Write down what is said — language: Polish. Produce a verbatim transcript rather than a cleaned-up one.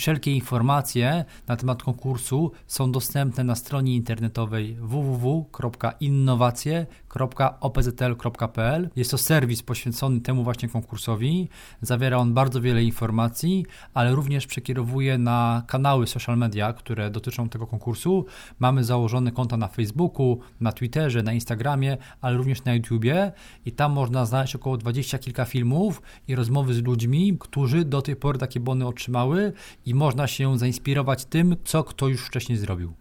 Wszelkie informacje na temat konkursu są dostępne na stronie internetowej w w w kropka innowacje kropka o p z l kropka p l. Jest to serwis poświęcony temu właśnie konkursowi. Zawiera on bardzo wiele informacji, ale również przekierowuje na kanały social media, które dotyczą tego konkursu. Mamy założone konta na Facebooku, na Twitterze, na Instagramie, ale również na YouTubie i tam można znaleźć około dwadzieścia kilka filmów i rozmowy z ludźmi, którzy do tej pory takie bony otrzymały i można się zainspirować tym, co kto już wcześniej zrobił.